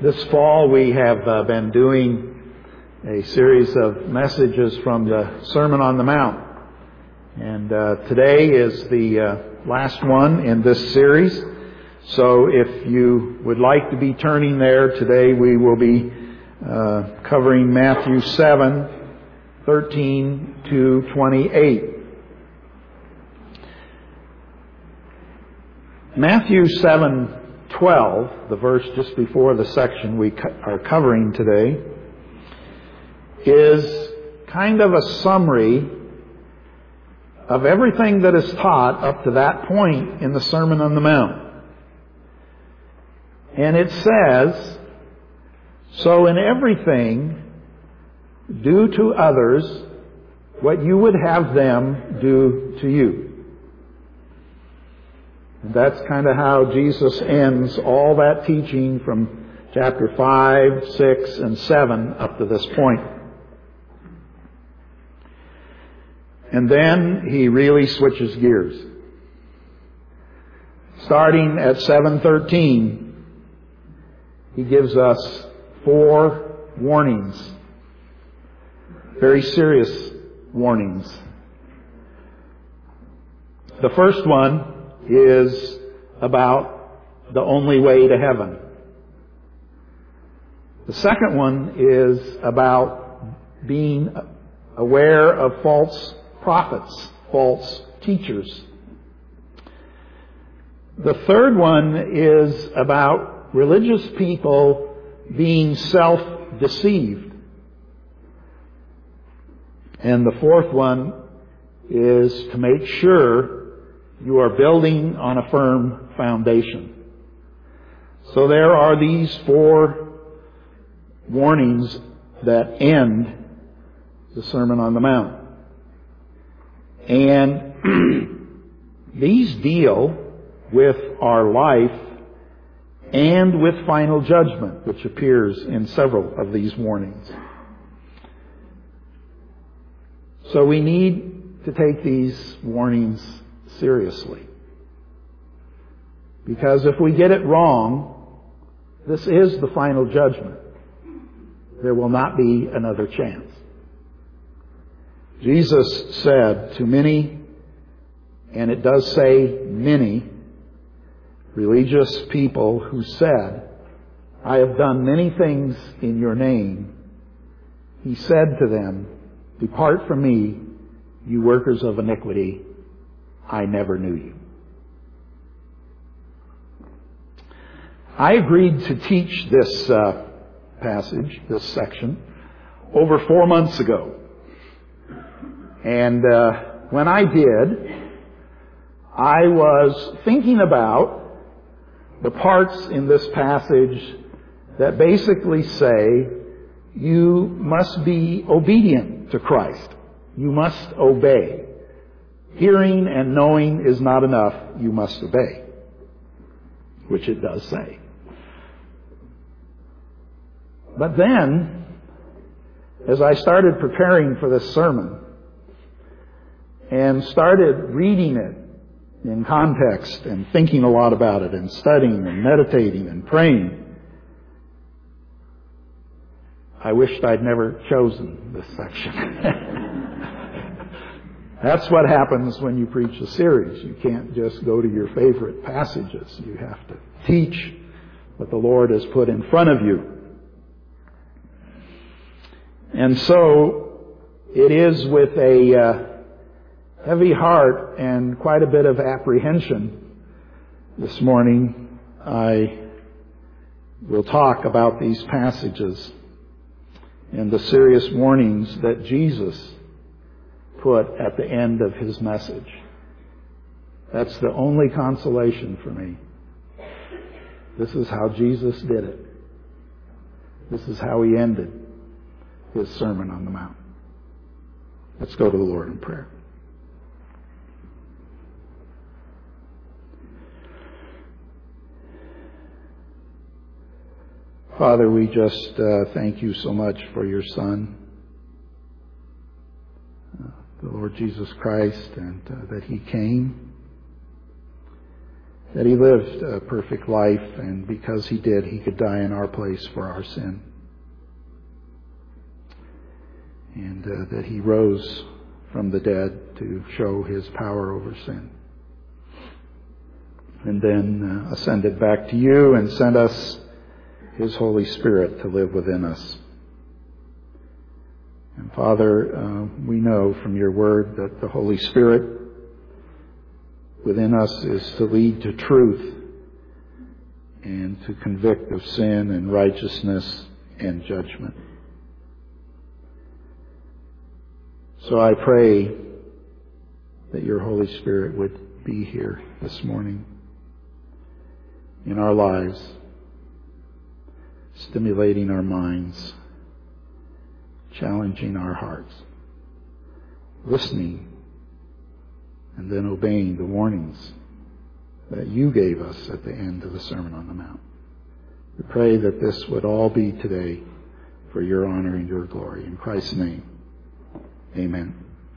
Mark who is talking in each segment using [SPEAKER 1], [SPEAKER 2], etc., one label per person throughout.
[SPEAKER 1] This fall we have been doing a series of messages from the Sermon on the Mount. And today is the last one in this series. So if you would like to be turning there, today we will be covering Matthew 7:13 to 28. Matthew 7:12, the verse just before the section we are covering today, is kind of a summary of everything that is taught up to that point in the Sermon on the Mount. And it says, "So in everything, do to others what you would have them do to you." And that's kind of how Jesus ends all that teaching from chapter 5, 6, and 7 up to this point. And then he really switches gears. Starting at 7:13, he gives us 4 warnings. Very serious warnings. The first one is about the only way to heaven. The second one is about being aware of false prophets, false teachers. The third one is about religious people being self-deceived. And the fourth one is to make sure you are building on a firm foundation. So there are these 4 warnings that end the Sermon on the Mount. And these deal with our life and with final judgment, which appears in several of these warnings. So we need to take these warnings seriously. Because if we get it wrong, this is the final judgment. There will not be another chance. Jesus said to many, and it does say many, religious people who said, "I have done many things in your name." He said to them, "Depart from me, you workers of iniquity. I never knew you." I agreed to teach this passage, this section, over 4 months ago. And when I did, I was thinking about the parts in this passage that basically say you must be obedient to Christ. You must obey. Hearing and knowing is not enough. You must obey. Which it does say. But then, as I started preparing for this sermon and started reading it in context and thinking a lot about it and studying and meditating and praying, I wished I'd never chosen this section. That's what happens when you preach a series. You can't just go to your favorite passages. You have to teach what the Lord has put in front of you. And so it is with a heavy heart and quite a bit of apprehension this morning I will talk about these passages and the serious warnings that Jesus put at the end of his message. That's the only consolation for me. This is how Jesus did it. This is how he ended his Sermon on the Mount. Let's go to the Lord in prayer. Father, we just thank you so much for your Son, the Lord Jesus Christ, and that he came that He lived a perfect life, and because He did, He could die in our place for our sin. And that He rose from the dead to show His power over sin. And then ascended back to you and sent us His Holy Spirit to live within us. And Father, we know from your word that the Holy Spirit within us is to lead to truth and to convict of sin and righteousness and judgment. So I pray that your Holy Spirit would be here this morning in our lives, stimulating our minds, challenging our hearts, listening, and then obeying the warnings that you gave us at the end of the Sermon on the Mount. We pray that this would all be today for your honor and your glory. In Christ's name, amen.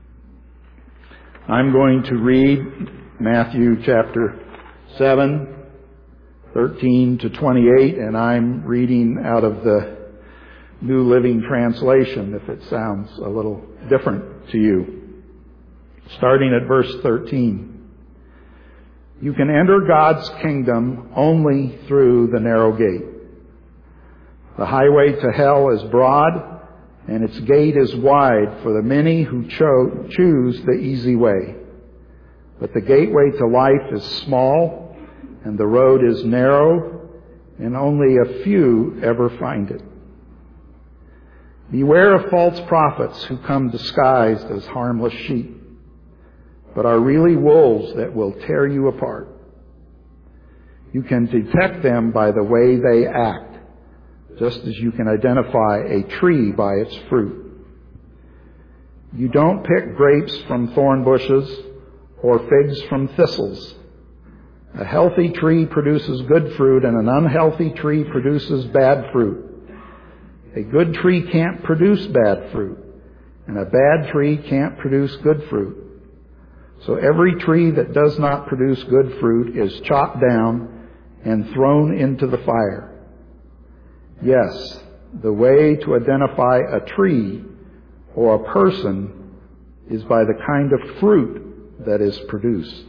[SPEAKER 1] I'm going to read Matthew chapter 7, 13 to 28, and I'm reading out of the New Living Translation, if it sounds a little different to you. Starting at verse 13. You can enter God's kingdom only through the narrow gate. The highway to hell is broad, and its gate is wide for the many who choose the easy way. But the gateway to life is small, and the road is narrow, and only a few ever find it. Beware of false prophets who come disguised as harmless sheep, but are really wolves that will tear you apart. You can detect them by the way they act, just as you can identify a tree by its fruit. You don't pick grapes from thorn bushes or figs from thistles. A healthy tree produces good fruit, and an unhealthy tree produces bad fruit. A good tree can't produce bad fruit, and a bad tree can't produce good fruit. So every tree that does not produce good fruit is chopped down and thrown into the fire. Yes, the way to identify a tree or a person is by the kind of fruit that is produced.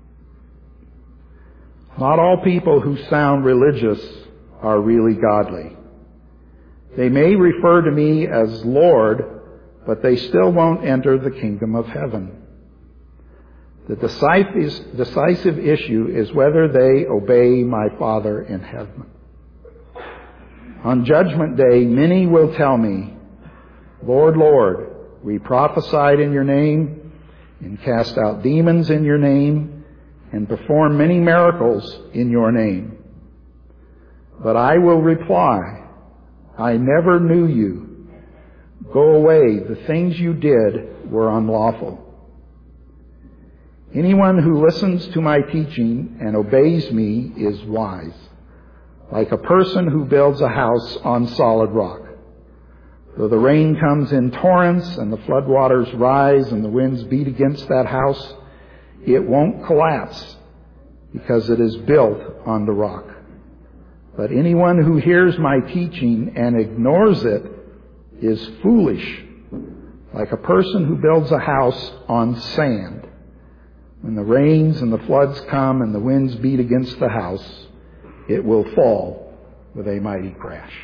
[SPEAKER 1] Not all people who sound religious are really godly. They may refer to me as Lord, but they still won't enter the kingdom of heaven. The decisive issue is whether they obey my Father in heaven. On Judgment Day, many will tell me, Lord, Lord, we prophesied in your name, and cast out demons in your name, and performed many miracles in your name. But I will reply, I never knew you. Go away, the things you did were unlawful. Anyone who listens to my teaching and obeys me is wise, like a person who builds a house on solid rock. Though the rain comes in torrents and the floodwaters rise and the winds beat against that house, it won't collapse because it is built on the rock. But anyone who hears my teaching and ignores it is foolish, like a person who builds a house on sand. When the rains and the floods come and the winds beat against the house, it will fall with a mighty crash.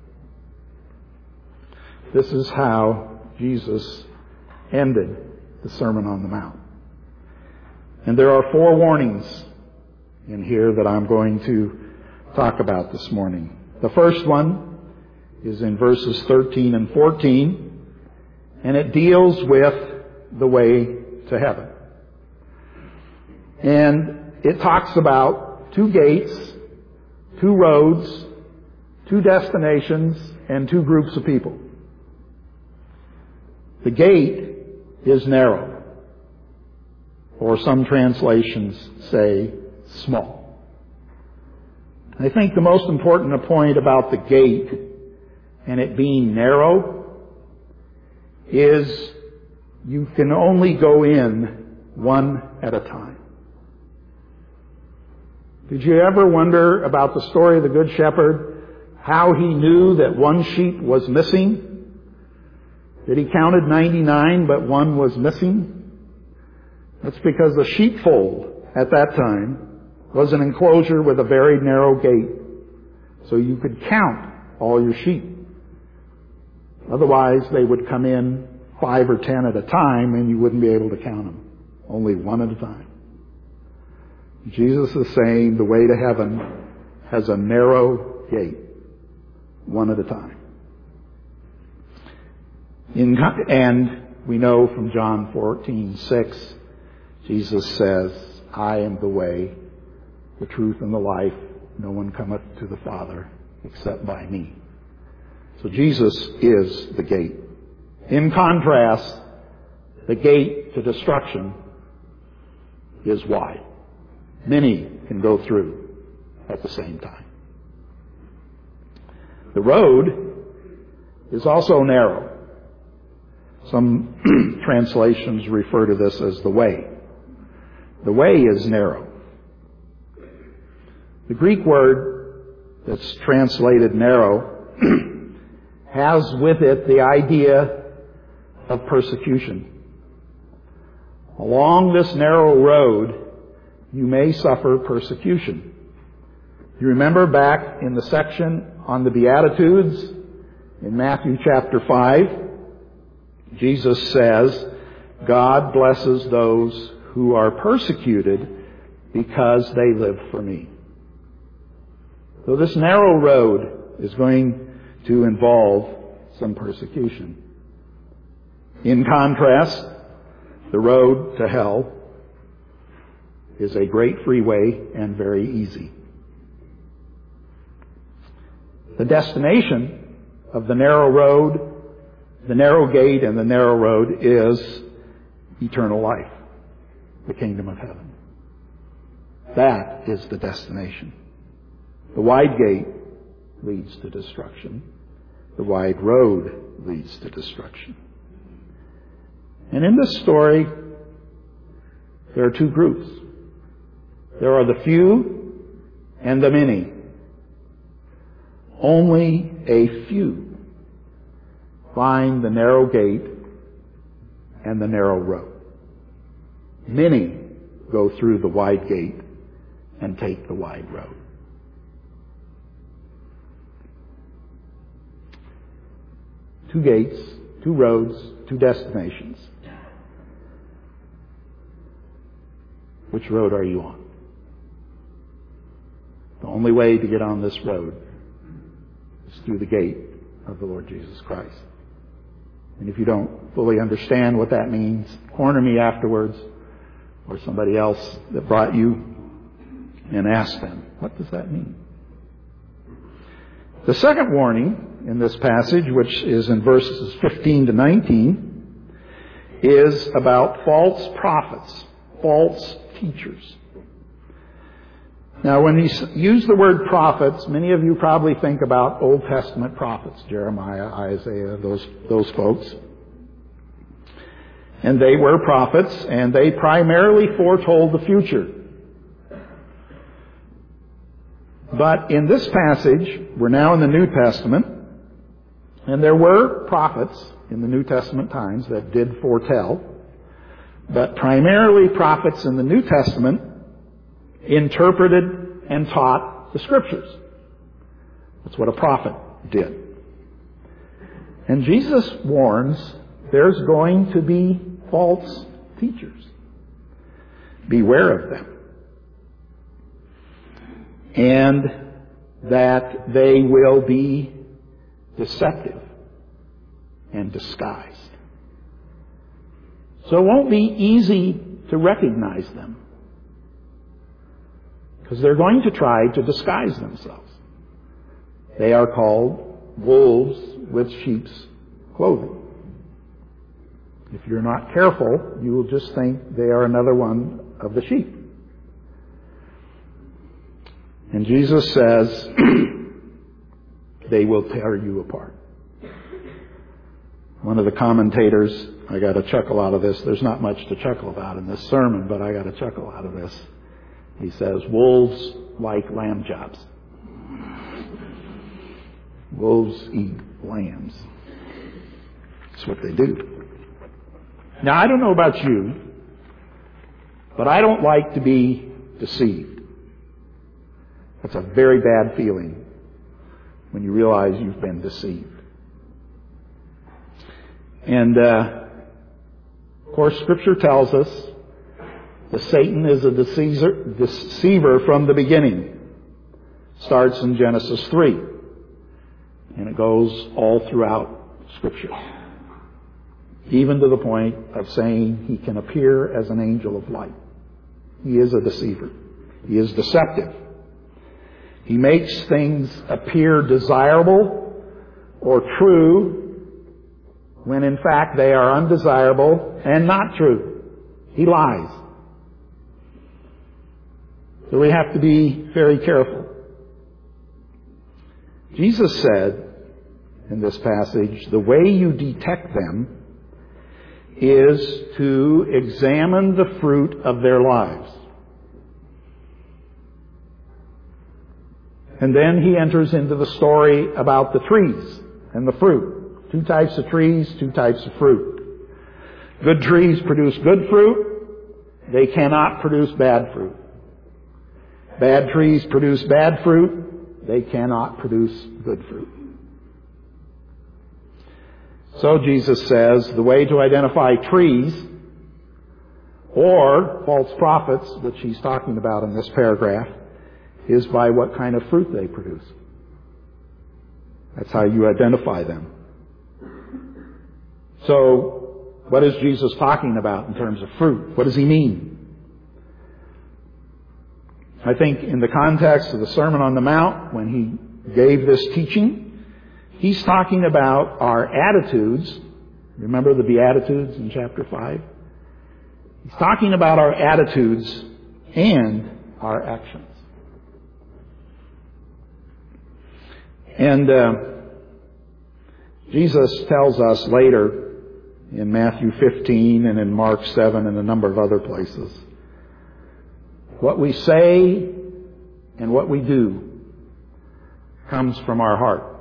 [SPEAKER 1] This is how Jesus ended the Sermon on the Mount. And there are 4 warnings in here that I'm going to talk about this morning. The first one is in verses 13 and 14, and it deals with the way to heaven. And it talks about 2 gates, 2 roads, 2 destinations, and 2 groups of people. The gate is narrow, or some translations say small. I think the most important point about the gate and it being narrow is you can only go in one at a time. Did you ever wonder about the story of the Good Shepherd, how he knew that one sheep was missing? That he counted 99, but one was missing? That's because the sheepfold at that time was an enclosure with a very narrow gate, so you could count all your sheep. Otherwise, they would come in 5 or 10 at a time, and you wouldn't be able to count them. Only one at a time. Jesus is saying the way to heaven has a narrow gate, one at a time. And we know from John 14:6, Jesus says, I am the way, the truth, and the life. No one cometh to the Father except by me. So Jesus is the gate. In contrast, the gate to destruction is wide. Many can go through at the same time. The road is also narrow. Some translations refer to this as the way. The way is narrow. The Greek word that's translated narrow has with it the idea of persecution. Along this narrow road, you may suffer persecution. You remember back in the section on the Beatitudes in Matthew chapter 5, Jesus says, God blesses those who are persecuted because they live for me. So this narrow road is going to involve some persecution. In contrast, the road to hell is a great freeway and very easy. The destination of the narrow road, the narrow gate and the narrow road is eternal life, the kingdom of heaven. That is the destination. The wide gate leads to destruction. The wide road leads to destruction. And in this story, there are two groups. There are the few and the many. Only a few find the narrow gate and the narrow road. Many go through the wide gate and take the wide road. Two gates, two roads, two destinations. Which road are you on? The only way to get on this road is through the gate of the Lord Jesus Christ. And if you don't fully understand what that means, corner me afterwards or somebody else that brought you and ask them, what does that mean? The second warning in this passage, which is in verses 15 to 19, is about false prophets, false teachers. Now, when he used the word prophets, many of you probably think about Old Testament prophets, Jeremiah, Isaiah, those folks. And they were prophets, and they primarily foretold the future. But in this passage, we're now in the New Testament, and there were prophets in the New Testament times that did foretell, but primarily prophets in the New Testament interpreted and taught the Scriptures. That's what a prophet did. And Jesus warns there's going to be false teachers. Beware of them. And that they will be deceptive and disguised. So it won't be easy to recognize them, because they're going to try to disguise themselves. They are called wolves with sheep's clothing. If you're not careful, you will just think they are another one of the sheep. And Jesus says, they will tear you apart. One of the commentators, I got a chuckle out of this. There's not much to chuckle about in this sermon, but I got a chuckle out of this. He says, wolves like lamb chops. Wolves eat lambs. That's what they do. Now, I don't know about you, but I don't like to be deceived. That's a very bad feeling when you realize you've been deceived. And, of course, Scripture tells us that Satan is a deceiver from the beginning. Starts in Genesis 3. And it goes all throughout Scripture. Even to the point of saying he can appear as an angel of light. He is a deceiver. He is deceptive. He makes things appear desirable or true when in fact they are undesirable and not true. He lies. So we have to be very careful. Jesus said in this passage, the way you detect them is to examine the fruit of their lives. And then he enters into the story about the trees and the fruit. 2 types of trees, 2 types of fruit. Good trees produce good fruit. They cannot produce bad fruit. Bad trees produce bad fruit. They cannot produce good fruit. So Jesus says the way to identify trees or false prophets, which he's talking about in this paragraph, is by what kind of fruit they produce. That's how you identify them. So, what is Jesus talking about in terms of fruit? What does he mean? I think in the context of the Sermon on the Mount, when he gave this teaching, he's talking about our attitudes. Remember the Beatitudes in chapter 5? He's talking about our attitudes and our actions. And Jesus tells us later in Matthew 15 and in Mark 7 and a number of other places, what we say and what we do comes from our heart.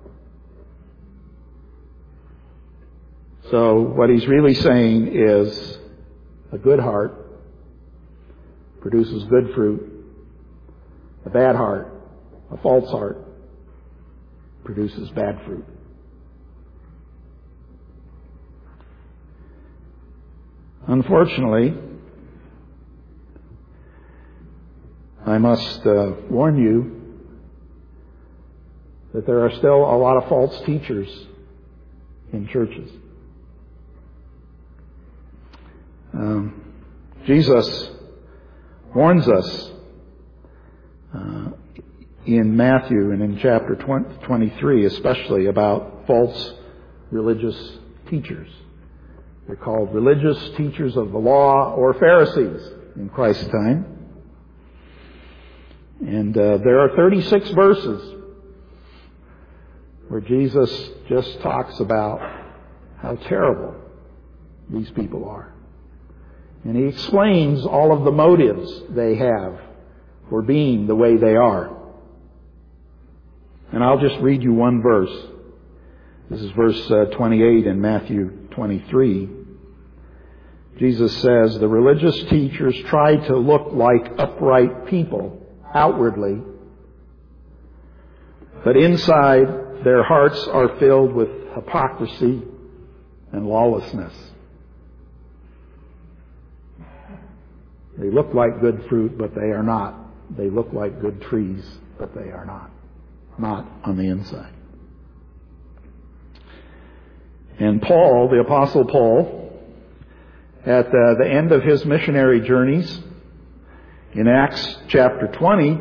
[SPEAKER 1] So what he's really saying is a good heart produces good fruit. A bad heart, a false heart, produces bad fruit. Unfortunately, I must warn you that there are still a lot of false teachers in churches. Jesus warns us in Matthew and in chapter 23 especially about false religious teachers. They're called religious teachers of the law or Pharisees in Christ's time. And there are 36 verses where Jesus just talks about how terrible these people are. And he explains all of the motives they have for being the way they are. And I'll just read you one verse. This is verse 28 in Matthew 23. Jesus says, the religious teachers try to look like upright people outwardly, but inside their hearts are filled with hypocrisy and lawlessness. They look like good fruit, but they are not. They look like good trees, but they are not. Not on the inside. And Paul, the Apostle Paul, at the end of his missionary journeys, in Acts chapter 20,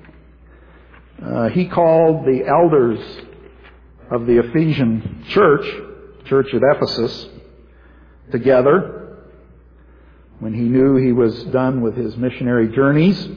[SPEAKER 1] he called the elders of the Ephesian church at Ephesus, together when he knew he was done with his missionary journeys.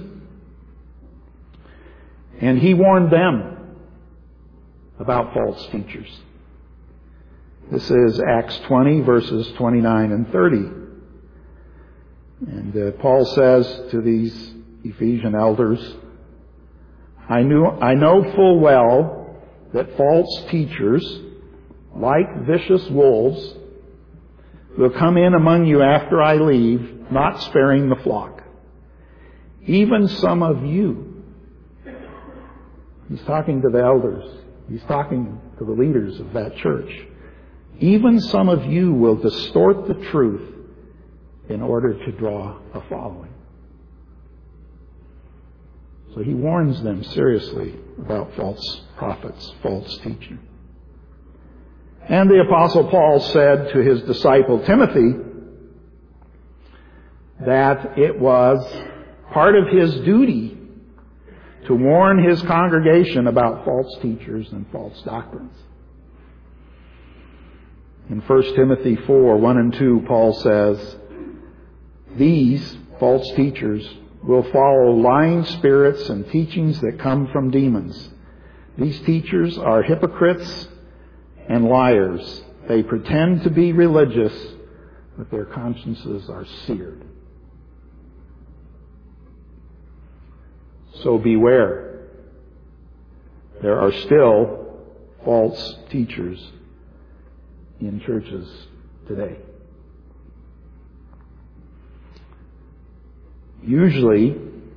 [SPEAKER 1] And he warned them about false teachers. This is Acts 20, verses 29 and 30. And Paul says to these Ephesian elders, I know full well that false teachers, like vicious wolves, will come in among you after I leave, not sparing the flock. Even some of you. He's talking to the elders. He's talking to the leaders of that church. Even some of you will distort the truth in order to draw a following. So he warns them seriously about false prophets, false teaching. And the Apostle Paul said to his disciple Timothy that it was part of his duty to warn his congregation about false teachers and false doctrines. In 1 Timothy 4, 1 and 2, Paul says, these false teachers will follow lying spirits and teachings that come from demons. These teachers are hypocrites and liars. They pretend to be religious, but their consciences are seared. So beware. There are still false teachers in churches today. Usually,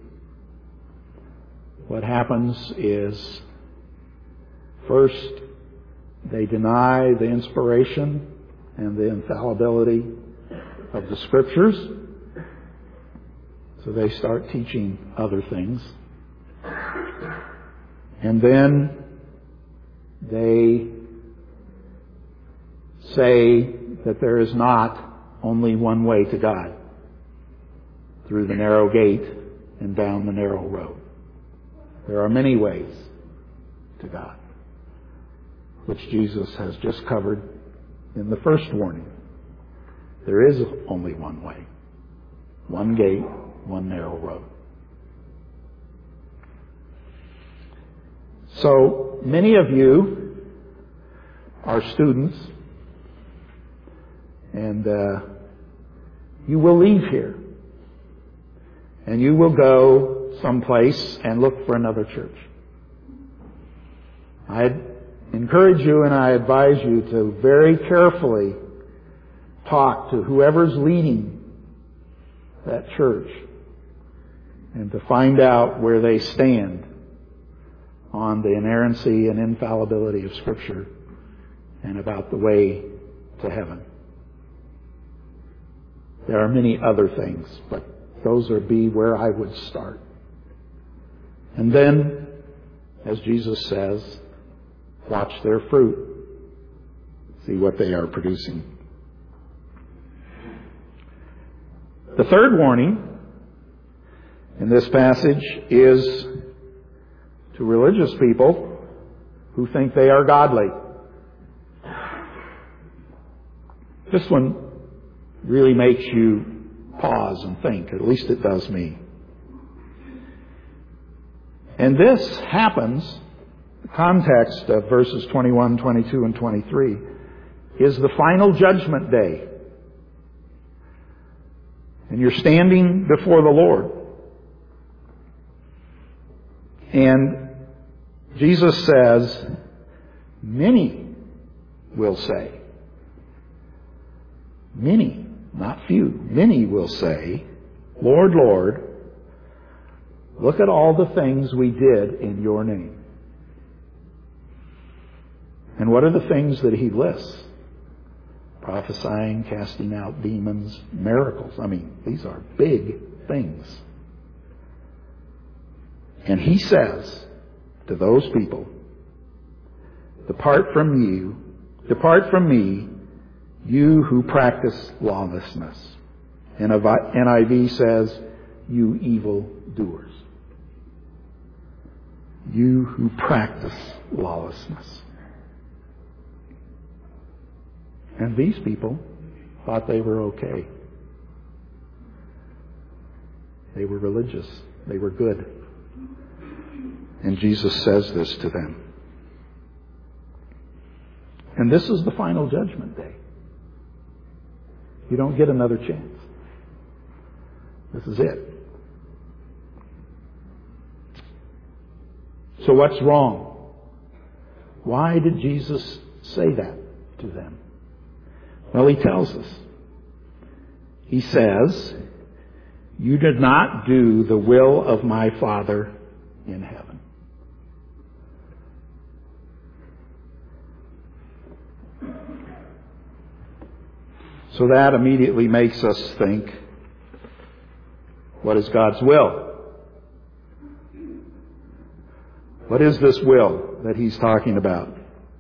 [SPEAKER 1] what happens is, first, they deny the inspiration and the infallibility of the Scriptures, so they start teaching other things. And then they say that there is not only one way to God, through the narrow gate and down the narrow road. There are many ways to God, which Jesus has just covered in the first warning. There is only one way, one gate, one narrow road. So many of you are students, and you will leave here, and you will go someplace and look for another church. I encourage you and I advise you to very carefully talk to whoever's leading that church and to find out where they stand on the inerrancy and infallibility of Scripture and about the way to heaven. There are many other things, but those would be where I would start. And then, as Jesus says, watch their fruit. See what they are producing. The third warning in this passage is to religious people who think they are godly. This one really makes you pause and think. At least it does me. And this happens, the context of verses 21, 22, and 23 is the final judgment day. And you're standing before the Lord. And Jesus says, many will say, many, not few, many will say, Lord, Lord, look at all the things we did in your name. And what are the things that he lists? Prophesying, casting out demons, miracles. I mean, these are big things. And he says to those people, depart from me, you who practice lawlessness. And NIV says, you evil doers. You who practice lawlessness. And these people thought they were okay. They were religious. They were good. And Jesus says this to them. And this is the final judgment day. You don't get another chance. This is it. So what's wrong? Why did Jesus say that to them? Well, He tells us. He says, "You did not do the will of my Father in heaven." So that immediately makes us think, what is God's will? What is this will that He's talking about?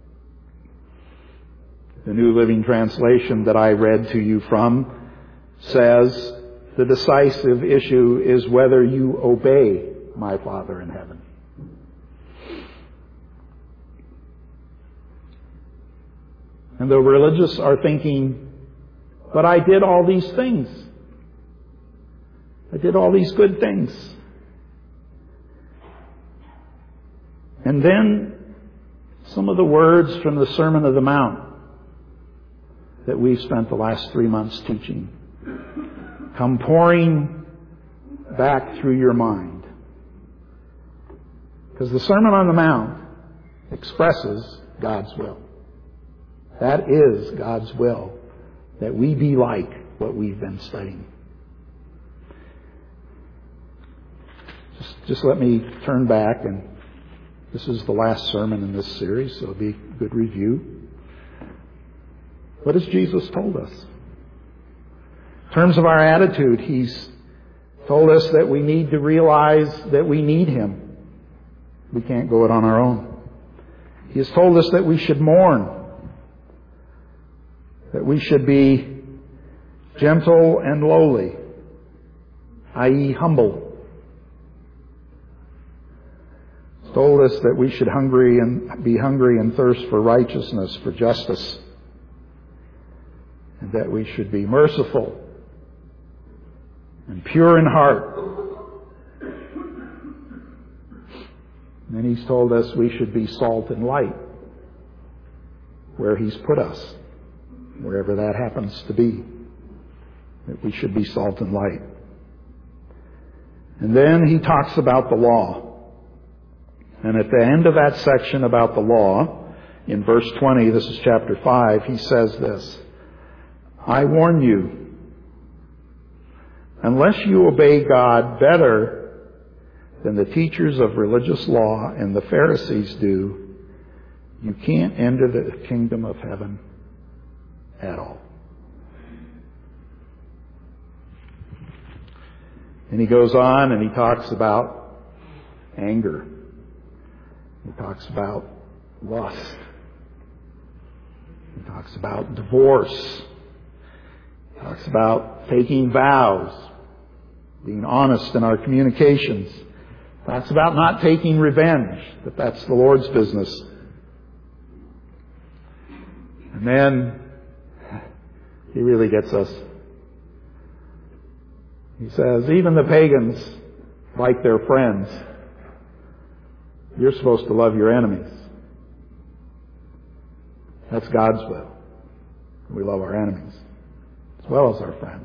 [SPEAKER 1] The New Living Translation that I read to you from says, the decisive issue is whether you obey my Father in heaven. And the religious are thinking, but I did all these things. I did all these good things. And then some of the words from the Sermon on the Mount that we've spent the last 3 months teaching come pouring back through your mind. Because the Sermon on the Mount expresses God's will. That is God's will, that we be like what we've been studying. Just let me turn back, and this is the last sermon in this series, so it'll be a good review. What has Jesus told us? In terms of our attitude, He's told us that we need to realize that we need Him. We can't go it on our own. He has told us that we should mourn, that we should be gentle and lowly, i.e. humble. He's told us that we should be hungry and thirst for righteousness, for justice, and that we should be merciful and pure in heart. And then He's told us we should be salt and light where He's put us, wherever that happens to be. That we should be salt and light. And then He talks about the law. And at the end of that section about the law, in verse 20, this is chapter 5, He says this, "I warn you, unless you obey God better than the teachers of religious law and the Pharisees do, you can't enter the kingdom of heaven at all." And He goes on and He talks about anger. He talks about lust. He talks about divorce. He talks about taking vows, being honest in our communications. He talks about not taking revenge, that that's the Lord's business. And then He really gets us. He says, even the pagans like their friends. You're supposed to love your enemies. That's God's will. We love our enemies as well as our friends.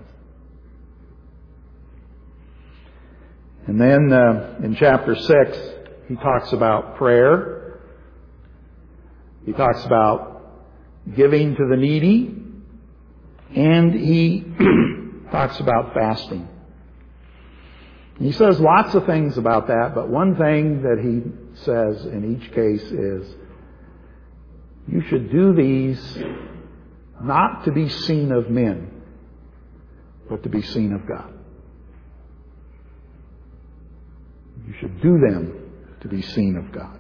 [SPEAKER 1] And then in chapter 6, He talks about prayer. He talks about giving to the needy. And He talks about fasting. He says lots of things about that, but one thing that He says in each case is, you should do these not to be seen of men, but to be seen of God. You should do them to be seen of God.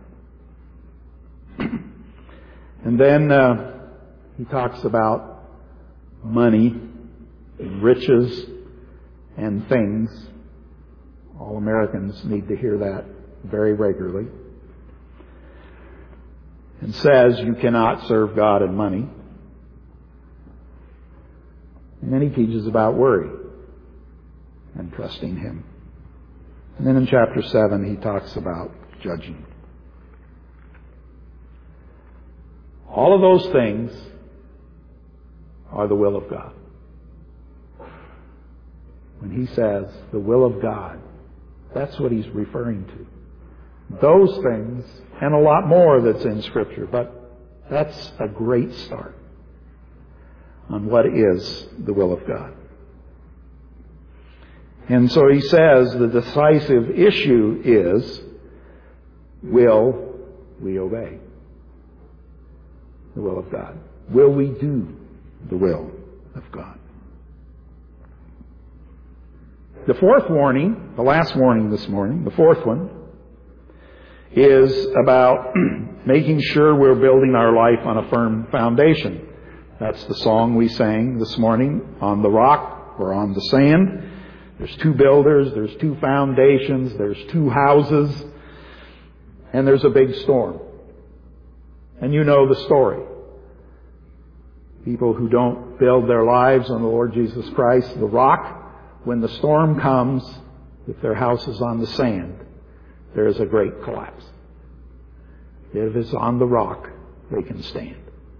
[SPEAKER 1] And then He talks about money, and riches, and things. All Americans need to hear that very regularly. And says you cannot serve God and money. And then He teaches about worry and trusting Him. And then in chapter 7, He talks about judging. All of those things are the will of God. When He says the will of God, that's what He's referring to. those things and a lot more that's in Scripture. But that's a great start on what is the will of God. And so he says the decisive issue is, will we obey the will of God? Will we do the will of God? The fourth warning, the last warning this morning, the fourth one, is about making sure we're building our life on a firm foundation. That's the song we sang this morning, on the rock or on the sand. There's two builders, there's two foundations, there's two houses, and there's a big storm. And you know the story. People who don't build their lives on the Lord Jesus Christ, the rock, when the storm comes, if their house is on the sand, there is a great collapse. If it's on the rock, they can stand.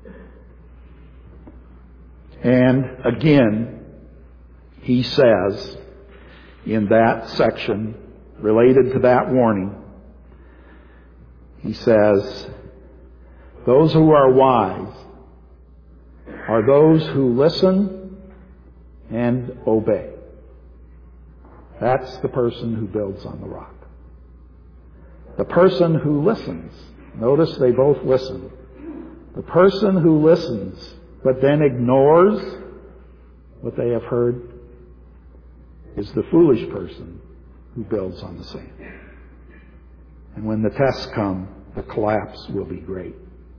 [SPEAKER 1] And again, he says in that section related to that warning, he says, those who are wise are those who listen and obey. That's the person who builds on the rock. The person who listens, notice they both listen. The person who listens but then ignores what they have heard is the foolish person who builds on the sand. And when the tests come, the collapse will be great.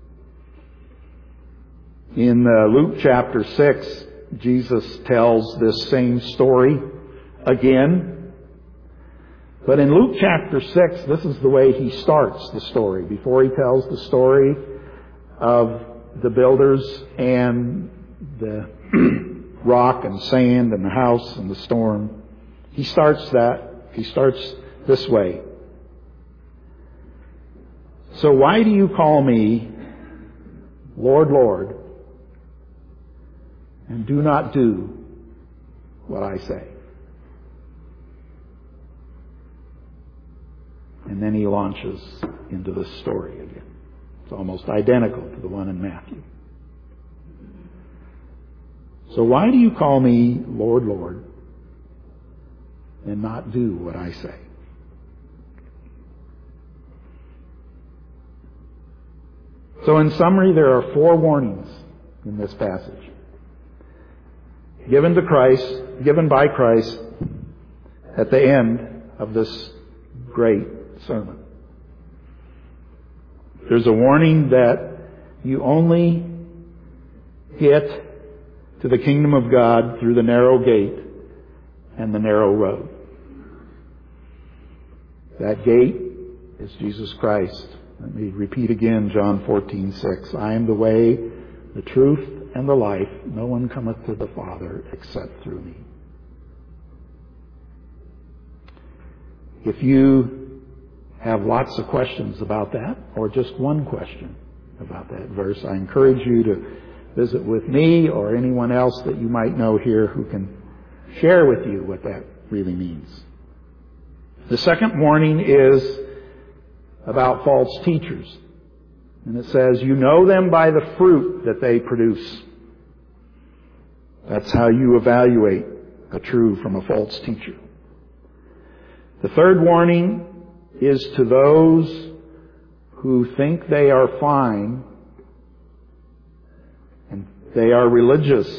[SPEAKER 1] In Luke chapter 6, Jesus tells this same story again. But in Luke chapter 6, this is the way he starts the story. Before he tells the story of the builders and the rock and sand and the house and the storm, he starts this way. So why do you call me Lord, Lord, and do not do what I say? And then he launches into the story again. It's almost identical to the one in Matthew. So why do you call me Lord, Lord, and not do what I say? So in summary, there are 4 warnings in this passage. Given by Christ at the end of this great sermon. There's a warning that you only get to the kingdom of God through the narrow gate and the narrow road. That gate is Jesus Christ. Let me repeat again John 14:6. I am the way, the truth, and the life. No one cometh to the Father except through me. If you have lots of questions about that, or just one question about that verse, I encourage you to visit with me or anyone else that you might know here who can share with you what that really means. The second warning is about false teachers. And it says, you know them by the fruit that they produce. That's how you evaluate a true from a false teacher. The third warning is to those who think they are fine and they are religious,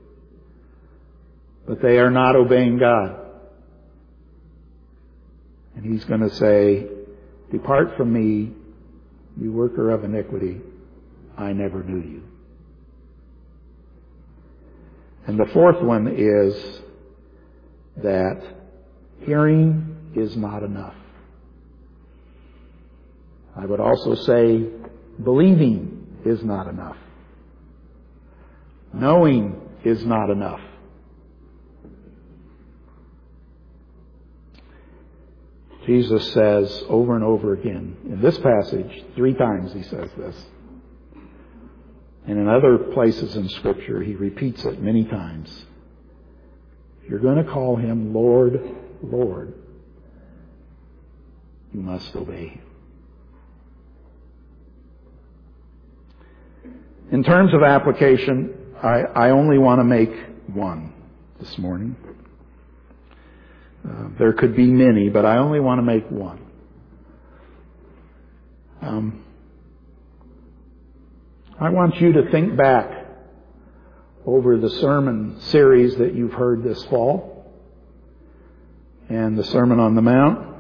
[SPEAKER 1] but they are not obeying God. And he's going to say, depart from me, you worker of iniquity. I never knew you. And the fourth one is that hearing is not enough. I would also say believing is not enough. Knowing is not enough. Jesus says over and over again, in this passage, 3 times he says this. And in other places in Scripture, he repeats it many times. If you're going to call him Lord, Lord, you must obey him. In terms of application, I only want to make one this morning. There could be many, but I only want to make one. I want you to think back over the sermon series that you've heard this fall and the Sermon on the Mount.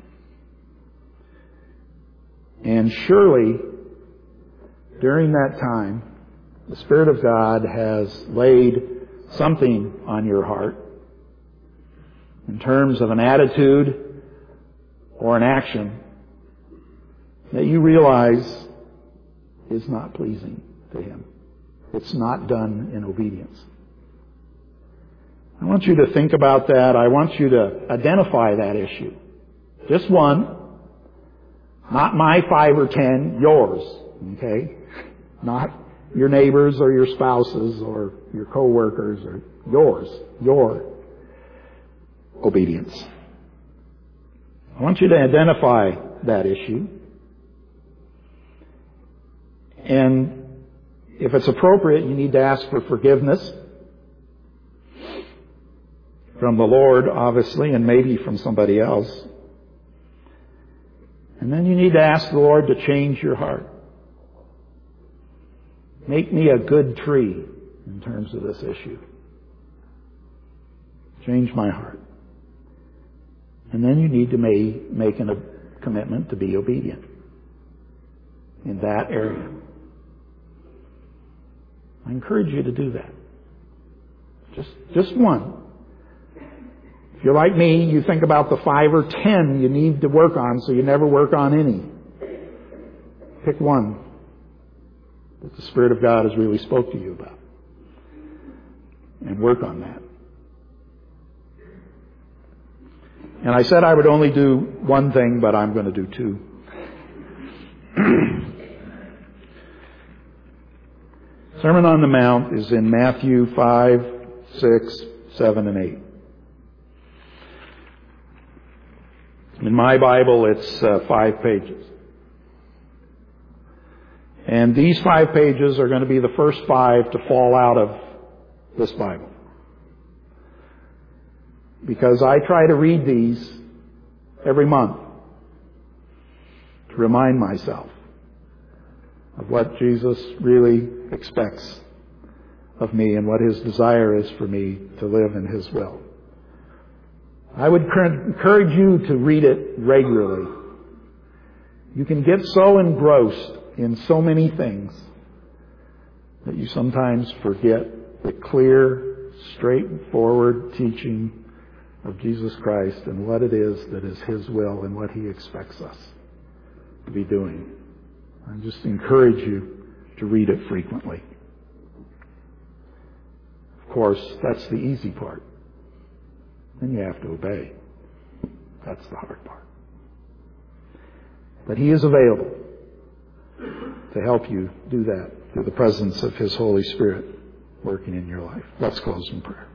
[SPEAKER 1] And surely, during that time, the Spirit of God has laid something on your heart in terms of an attitude or an action that you realize is not pleasing to Him. It's not done in obedience. I want you to think about that. I want you to identify that issue. Just one. Not my 5 or 10, yours. Okay? Not your neighbors or your spouses or your co-workers or yours. Your obedience. I want you to identify that issue. And if it's appropriate, you need to ask for forgiveness from the Lord, obviously, and maybe from somebody else. And then you need to ask the Lord to change your heart. Make me a good tree in terms of this issue. Change my heart. And then you need to make a commitment to be obedient in that area. I encourage you to do that. Just one. If you're like me, you think about the 5 or 10 you need to work on, so you never work on any. Pick one that the Spirit of God has really spoke to you about. And work on that. And I said I would only do one thing, but I'm going to do 2. Sermon on the Mount is in Matthew 5, 6, 7, and 8. In my Bible, it's 5 pages. And these 5 pages are going to be the first 5 to fall out of this Bible. Because I try to read these every month to remind myself of what Jesus really expects of me and what His desire is for me to live in His will. I would encourage you to read it regularly. You can get so engrossed in so many things that you sometimes forget the clear, straightforward teaching of Jesus Christ and what it is that is His will and what He expects us to be doing. I just encourage you to read it frequently. Of course, that's the easy part. Then you have to obey. That's the hard part. But He is available to help you do that through the presence of His Holy Spirit working in your life. Let's close in prayer.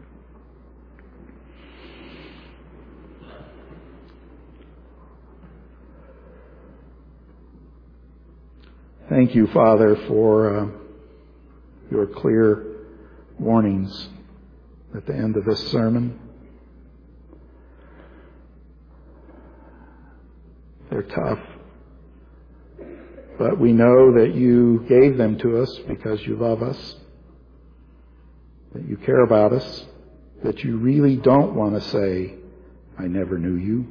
[SPEAKER 1] Thank you, Father, for your clear warnings at the end of this sermon. They're tough, but we know that you gave them to us because you love us, that you care about us, that you really don't want to say, I never knew you.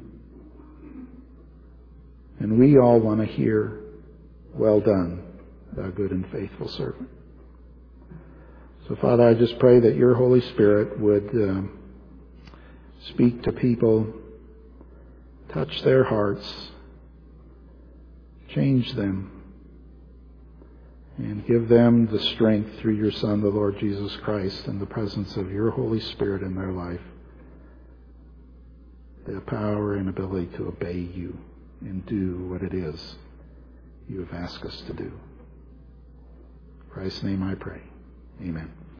[SPEAKER 1] And we all want to hear, well done, thou good and faithful servant. So, Father, I just pray that your Holy Spirit would speak to people, touch their hearts, change them, and give them the strength through your Son, the Lord Jesus Christ, and the presence of your Holy Spirit in their life, the power and ability to obey you and do what it is you have asked us to do. In Christ's name I pray. Amen.